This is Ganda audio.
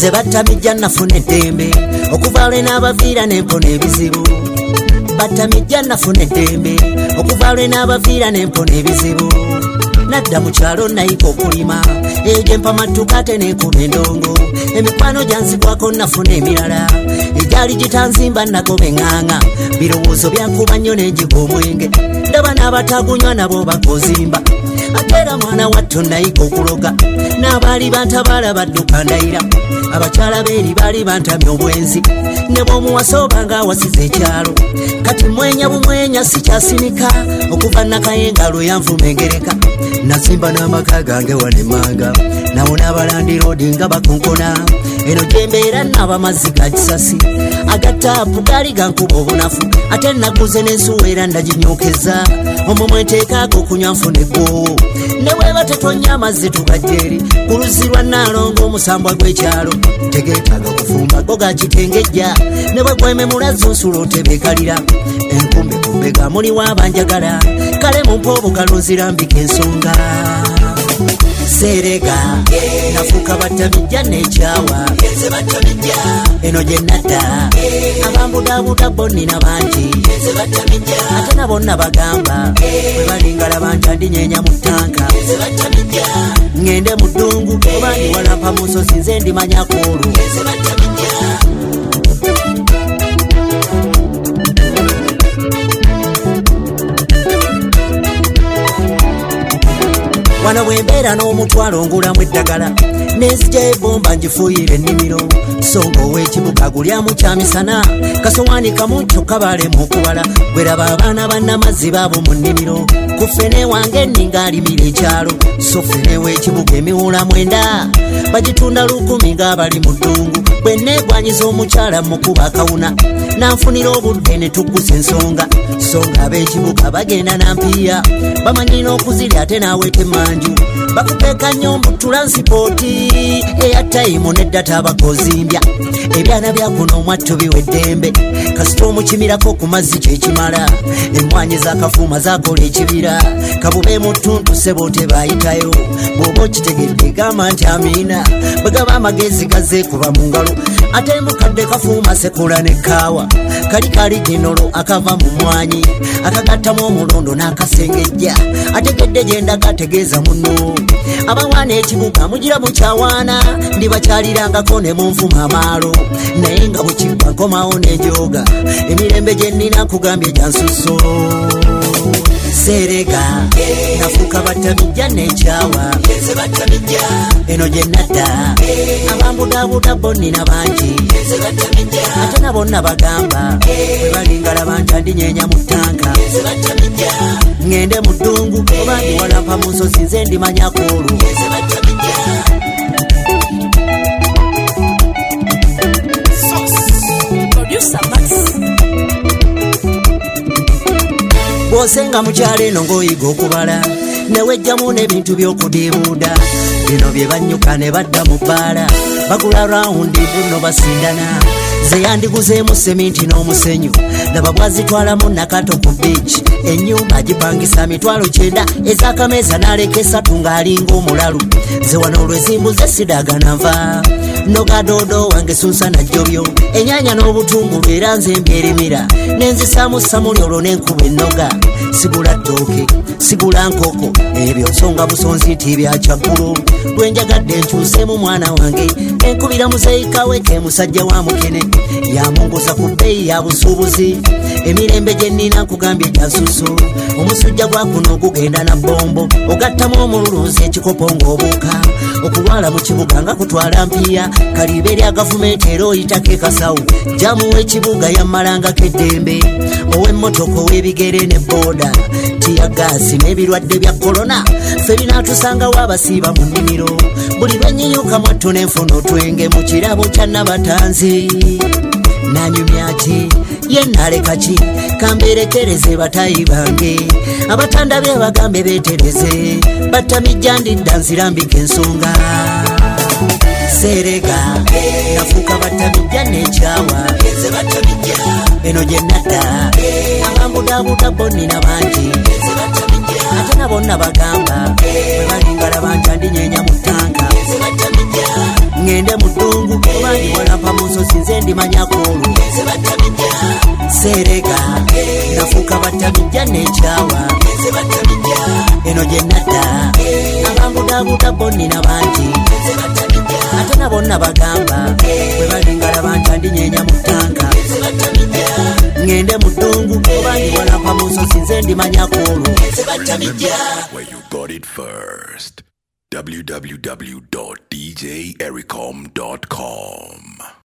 nze batamijja nafuna eddembe okuva lwe n'abaviira n'empona ebizibu batamijja nafuna eddembe okuva lwe n'abaviira n'empona ebizibu nadda mu kyalo nayika okulima ejo empamattuka ate n'ekuba endongo emikwano gyanzigwako nafuna emirala egyali gitanzimba nagoba eŋŋaŋa birowoozo byankuba nnyo n'ejiga omwenge ndaba n'abatagunywa nabo bakozimba ate era mwana watto nayika okuloga n'abaali bantabaala badduka ndayira abakyala beeri baali bantamya obwenzi ne bw'omuwasa obanga awasiza ekyalo kati mwenya bumwenya sikyasinika okuva nakayenga lwe yanvuma engereka nazimba n'amaka gange wanemanga nawona abalandi roodi nga bakonkona eno gyembeera naba mazzi ga kisasi agataapu gaali gankuba obunafu ate naguze n'ensuwa era ndaginyookeza omwo mweteekaako okunywa nfuna eggwoowo ne bweba tetonya amazzi tugajjeeri ku luzzi lwa Naalongo omusambwa gw'ekyalo tegeetaaga kufumba go gakitengejja ne bwe gwememula zonsula otebeekalira enkumbi kumbega muliwo abanjagala kale mumpa obukalo nzirambika ensonga serega nafuuka batamijja n'ekyawa eno gye nadda abambudabuda bonnina bangi ate na bonna bagamba bwe balingala banja ndinyeenya mu ttanka ŋŋende mu ddungu oba ndi walampa mu nsozi nze ndimanyako olwo wano bwembeera n'omutwalo ngulamu eddagala nenzija ebomba ngifuuyire ennimiro songa ow'ekibuga gulyamu kyamisana kasowaani kamu kyokka balemu okubala bweraba abaana bannamazzi baabo mu nnimiro ku ffene wange nninga alimira ekyalo so ffene w'ekibuga emiwula mwenda bagitunda 10 ng'abali mu ddungu bwe neegwanyiza omukyala mu kuba akawuna nanfunira obudde ne tuggusa ensonga songa ab'ekibuga bagenda nampiya bamanyina okuzirya ate naawete manju bakuteeka nnyo mbu tulansipooti eya tayimu neddata abakozimbya ebyana byakuno omwatto biweddembe kasita omukimirako ku mazzi kyekimala emmwanyi z'akafuuma zakola ekibira kabube mu ttuntu ssebo tebayitayo bw'oba okitegedde gamba nti amiina bwe gaba amagezi gazeekuba mu ngalo ate mukadde kafuuma sekola ne kaawa kali ginolo akava mu mwanyi akagattamu omulondo n'akasengejja ategedde gye ndaga ategeeza muno abawaana ekibuga mugira mukyawaana ndibakyalirangako ne munfuma amaalo naye nga bwekigwa nkomawo n'enjoga emirembe gye nnina nkugambye gya nsuso serega nafuuka batamijja n'ekyawa eno gye nadda abambudabuda bonnina bangi ate na bonna bagamba bwe balingala banja ndinyeenya mu ttanka ŋŋende mu ddungu oba ndi walampa mu nsozi nze ndimanyako olwo bw'osenga mukyalo eno ng'oyiga okubala newejjamu n'ebintu by'okudiibuuda bino bye bannyuka ne badda mu bbaala bagula rawundi buno basindana ze yandiguzeemu seminti n'omusenyu laba bwazitwalamu nakato ku beach ennyumba agipangisa 9,000 ez'akameeza n'aleka 3 ng'alinga omulalu ze wano olwezimbuze sidagana nva nogadoodo wange sunsa najjobyo ennyanya n'obutungulu era nze mbyerimira nenzisaamu samuli olwo n'enkuba ennoga sigula ttooke sigula nkoko ebyo nsonga busonzi nti byakyaggulu lwenjagadde nkyuseemu mwana wange enkubira muzeeyikaweke musajja wa mukene yamunguza ku bbeeyi ya busuubuzi emirembe gye nnina nkugambye gya nsuso omusujja gwa kuno gugenda na bombo ogattamu omululuuzi ekikopo ng'obuuka okulwala mu kibuga nga kutwala mpiya kaliba eri agavumenti era oyitako ekasawo jamu w'ekibuga yammalangako eddembe ow'emmotoka ow'ebigere ne booda tiya gaasi n'ebirwadde bya korona ffe binaatusangako abasiiba mu nnimiro buli lwenyinyuka mwatto n'enfuna otwenge mu kirabo kya nabatanzi nanyumya ki ye naleka ki kamberekereze batayi bange abatanda be bagambe beetereze batamijja ndidda nzirambika ensonga serega nafuuka batamijja n'ekyawa eno gye nadda abambudabuda bonnina bangi ate na bonna bagamba bwe balingala banja ndinyeenya mu ttanka ŋŋende mu ddungu obandi walampa musosi nze ndimanyakulu serega nafuuka batamijja n'ekyawa eno gye nadda abambudabuda bonnina bangi ate na bonna bagamba bwe balingalaba ntandinyeenya mu ttanka ngende mu ddungu obandi walampa musosi nze ndimanyakulu where you got it first. www.djericom.com